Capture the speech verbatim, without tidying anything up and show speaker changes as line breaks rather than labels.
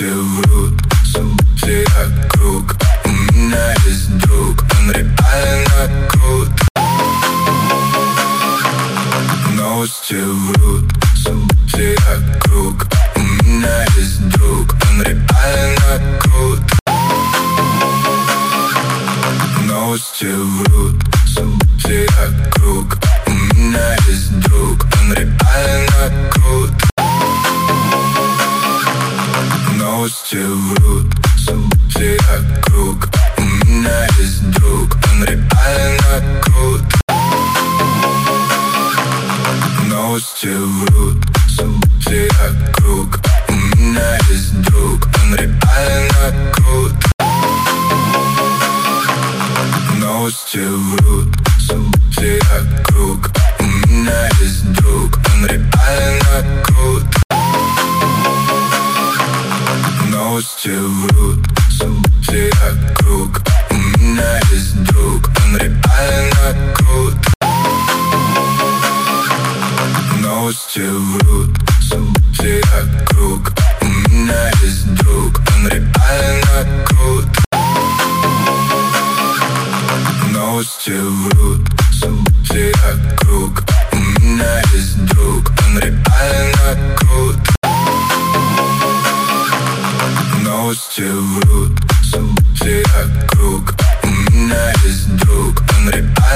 Новости врут, события круг. У меня есть друг, он реально крут. Новости врут, события круг. У меня есть друг, он реально крут. Новости врут, события круг. У меня есть друг, он реально крут. Новости врут, события круг. У меня есть друг, он реально крут. Новости врут, события круг. У меня есть друг, он реально крут. Новости врут, события круг. У меня есть друг, он реально крут. Новости врут.